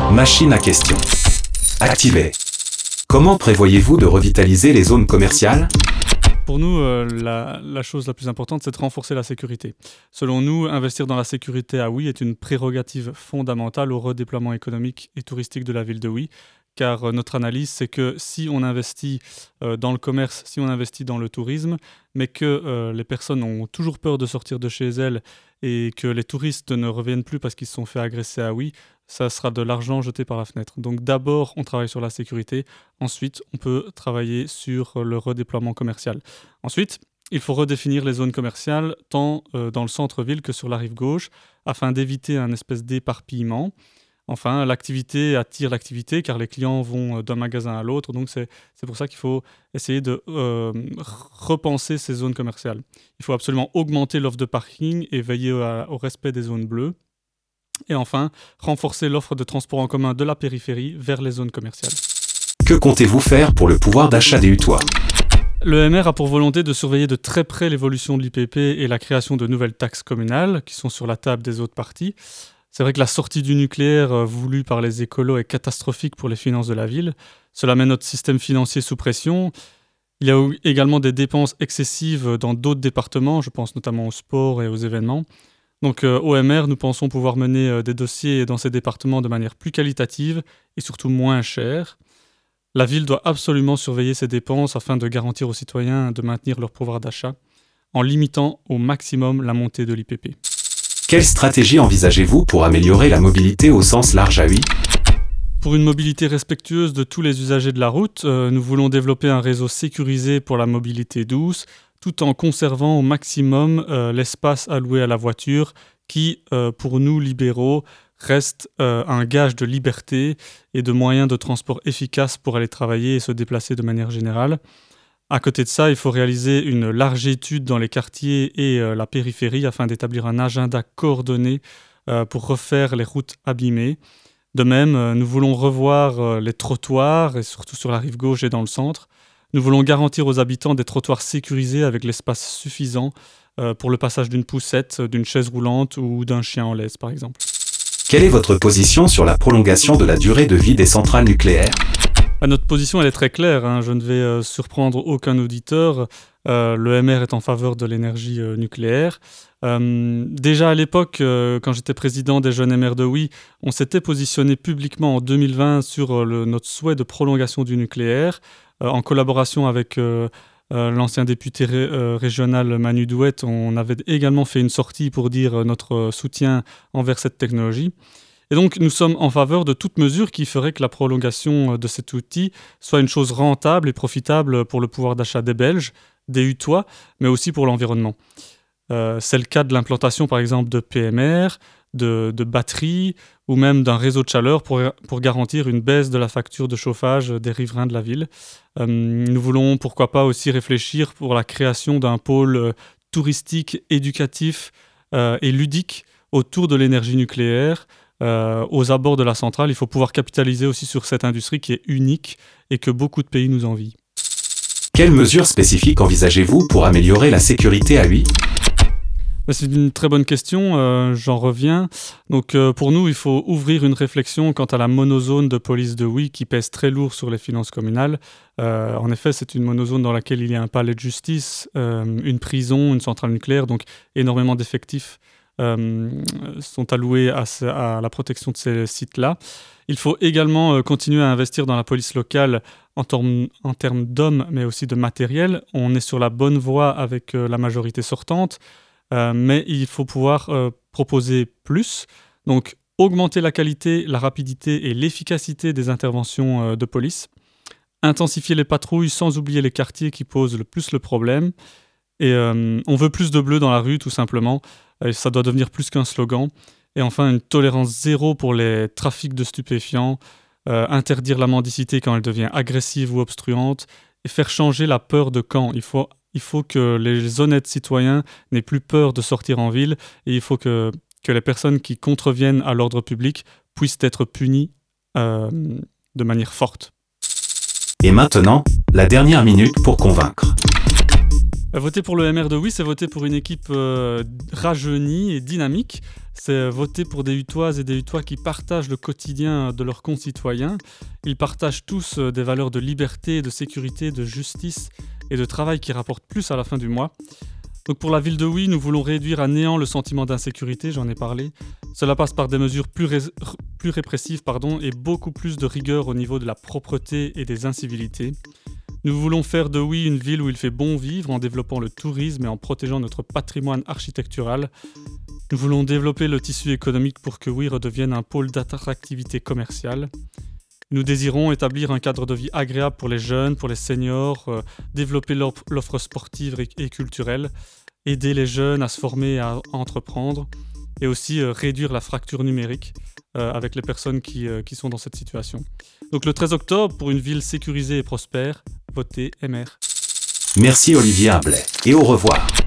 Machine à questions. Activée. Comment prévoyez-vous de revitaliser les zones commerciales ? Pour nous, la chose la plus importante, c'est de renforcer la sécurité. Selon nous, investir dans la sécurité à Huy est une prérogative fondamentale au redéploiement économique et touristique de la ville de Huy, car notre analyse, c'est que si on investit dans le commerce, si on investit dans le tourisme, mais que les personnes ont toujours peur de sortir de chez elles et que les touristes ne reviennent plus parce qu'ils se sont fait agresser à Huy, ça sera de l'argent jeté par la fenêtre. Donc d'abord, on travaille sur la sécurité. Ensuite, on peut travailler sur le redéploiement commercial. Ensuite, il faut redéfinir les zones commerciales tant dans le centre-ville que sur la rive gauche afin d'éviter un espèce d'éparpillement. Enfin, l'activité attire l'activité car les clients vont d'un magasin à l'autre. Donc c'est pour ça qu'il faut essayer de repenser ces zones commerciales. Il faut absolument augmenter l'offre de parking et veiller au respect des zones bleues. Et enfin, renforcer l'offre de transport en commun de la périphérie vers les zones commerciales. Que comptez-vous faire pour le pouvoir d'achat des Hutois ? Le MR a pour volonté de surveiller de très près l'évolution de l'IPP et la création de nouvelles taxes communales qui sont sur la table des autres partis. C'est vrai que la sortie du nucléaire voulue par les écolos est catastrophique pour les finances de la ville. Cela met notre système financier sous pression. Il y a également des dépenses excessives dans d'autres départements, je pense notamment au sport et aux événements. Donc au MR, nous pensons pouvoir mener des dossiers dans ces départements de manière plus qualitative et surtout moins chère. La ville doit absolument surveiller ses dépenses afin de garantir aux citoyens de maintenir leur pouvoir d'achat en limitant au maximum la montée de l'IPP. Quelle stratégie envisagez-vous pour améliorer la mobilité au sens large à Huy ? Pour une mobilité respectueuse de tous les usagers de la route, nous voulons développer un réseau sécurisé pour la mobilité douce, tout en conservant au maximum l'espace alloué à la voiture qui, pour nous libéraux, reste un gage de liberté et de moyens de transport efficaces pour aller travailler et se déplacer de manière générale. À côté de ça, il faut réaliser une large étude dans les quartiers et la périphérie afin d'établir un agenda coordonné pour refaire les routes abîmées. De même, nous voulons revoir les trottoirs, et surtout sur la rive gauche et dans le centre. Nous voulons garantir aux habitants des trottoirs sécurisés avec l'espace suffisant pour le passage d'une poussette, d'une chaise roulante ou d'un chien en laisse, par exemple. Quelle est votre position sur la prolongation de la durée de vie des centrales nucléaires ? Notre position elle est très claire, je ne vais surprendre aucun auditeur. Le MR est en faveur de l'énergie nucléaire. Déjà à l'époque, quand j'étais président des jeunes MR de Huy, on s'était positionné publiquement en 2020 sur notre souhait de prolongation du nucléaire, en collaboration avec l'ancien député régional Manu Douette. On avait également fait une sortie pour dire notre soutien envers cette technologie. Et donc, nous sommes en faveur de toute mesure qui ferait que la prolongation de cet outil soit une chose rentable et profitable pour le pouvoir d'achat des Belges, des Hutois, mais aussi pour l'environnement. C'est le cas de l'implantation, par exemple, de PMR, de batteries ou même d'un réseau de chaleur pour garantir une baisse de la facture de chauffage des riverains de la ville. Nous voulons, pourquoi pas, aussi réfléchir pour la création d'un pôle touristique, éducatif et ludique autour de l'énergie nucléaire. Aux abords de la centrale, il faut pouvoir capitaliser aussi sur cette industrie qui est unique et que beaucoup de pays nous envient. Quelles mesures spécifiques envisagez-vous pour améliorer la sécurité à Huy ? C'est une très bonne question, j'en reviens. Donc pour nous, il faut ouvrir une réflexion quant à la monozone de police de Huy qui pèse très lourd sur les finances communales. En effet, c'est une monozone dans laquelle il y a un palais de justice, une prison, une centrale nucléaire, donc énormément d'effectifs sont alloués à la protection de ces sites-là. Il faut également continuer à investir dans la police locale en termes d'hommes, mais aussi de matériel. On est sur la bonne voie avec la majorité sortante, mais il faut pouvoir proposer plus. Donc, augmenter la qualité, la rapidité et l'efficacité des interventions de police. Intensifier les patrouilles sans oublier les quartiers qui posent le plus le problème. Et on veut plus de bleu dans la rue, tout simplement. Ça doit devenir plus qu'un slogan. Et enfin, une tolérance zéro pour les trafics de stupéfiants, interdire la mendicité quand elle devient agressive ou obstruante, et faire changer la peur de camp. Il faut que les honnêtes citoyens n'aient plus peur de sortir en ville, et il faut que les personnes qui contreviennent à l'ordre public puissent être punies de manière forte. Et maintenant, la dernière minute pour convaincre. Voter pour le MR de Huy, c'est voter pour une équipe rajeunie et dynamique. C'est voter pour des Hutoises et des Hutois qui partagent le quotidien de leurs concitoyens. Ils partagent tous des valeurs de liberté, de sécurité, de justice et de travail qui rapportent plus à la fin du mois. Donc pour la ville de Oui, nous voulons réduire à néant le sentiment d'insécurité, j'en ai parlé. Cela passe par des mesures plus répressives et beaucoup plus de rigueur au niveau de la propreté et des incivilités. Nous voulons faire de Oui une ville où il fait bon vivre en développant le tourisme et en protégeant notre patrimoine architectural. Nous voulons développer le tissu économique pour que Oui redevienne un pôle d'attractivité commerciale. Nous désirons établir un cadre de vie agréable pour les jeunes, pour les seniors, développer l'offre sportive et culturelle, aider les jeunes à se former et à entreprendre, et aussi réduire la fracture numérique avec les personnes qui sont dans cette situation. Donc le 13 octobre, pour une ville sécurisée et prospère, votez MR. Merci Olivier Imblet et au revoir.